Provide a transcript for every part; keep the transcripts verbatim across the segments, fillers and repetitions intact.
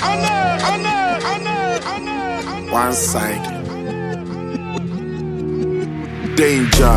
One side. Danger.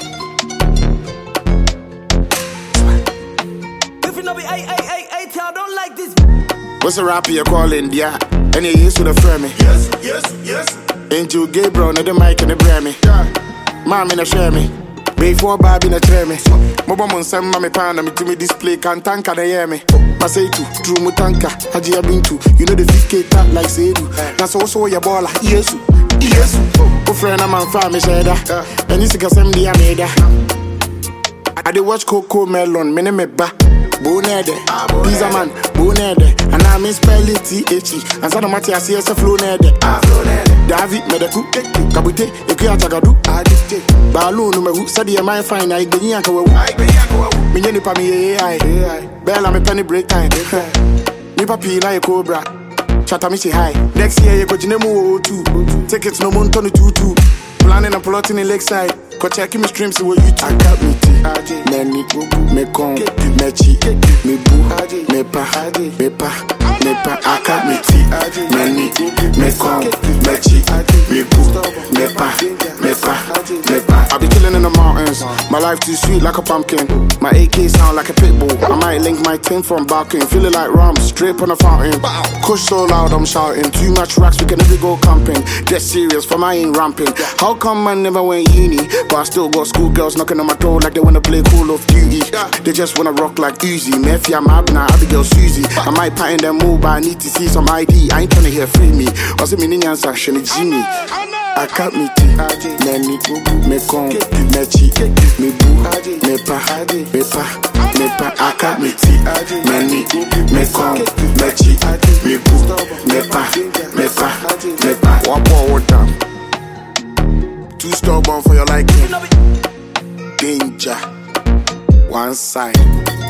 If you know me, hey, hey, hey, hey, tell, don't like this. What's a rapper you calling, yeah? And you used to the frame me. Yes, yes, yes. Ain't you Gabriel, no the mic and the brand yeah. Mommy no share me. Before Barbie no try me. Mobo mon sem mami pana me to me display can tanka they hear me. Masay tu, true mutanka, haji abintu. You know the fifth K tap like Sedu. That's also your baller, yesu, yesu. Oh friend I'm on fire me sheda. And you see some dia meda. I dey watch Coco Melon, me ne me ba. Bonede, pizza man, bonede. And I miss spell it T H E. And so no matter I see us a flow nede. David Medeku, Kabute, Ekuya Tagadu, Adite. Baloo no me who said the my fine I be yanka we. Me nyeni pa me A I. Bella me penny break time. Me papi na e cobra. Chata me say hi. Next year you go jinemu o two. Tickets no month on the two two. Planning and plotting in Lakeside. Go check me streams where you I got me tea. Neni, me con, me chi, me boo, me pa, me pa, me pa. I got me tea. Neni, me con, me chi, me boo, me pa, me pa, me pa. I be chilling in the mountains. My life too sweet like a pumpkin. My A K sound like a pit bull. I might link my tin from barking. Feeling like rum, straight on the fountain. Kush so loud I'm shouting. Too much racks, we can never go camping. Dead serious for my ain't ramping. How come I never went uni, but I still got schoolgirls knocking on my door like they wanna play Call of Duty. They just wanna rock like Uzi. Mafia, Mabna, Abigail, Susie. I might patent them all, but I need to see some I D. I ain't tryna hear free me. I see me Ninian Saction, Jimmy. I cut me tea, Neni, me con, me chi, me boo, me pa, me pa, me pa. I cut me tea, Neni, me con, me chi, me boo, me pa, me pa, me pa. One more down. Too stubborn for your liking. Danger. One side.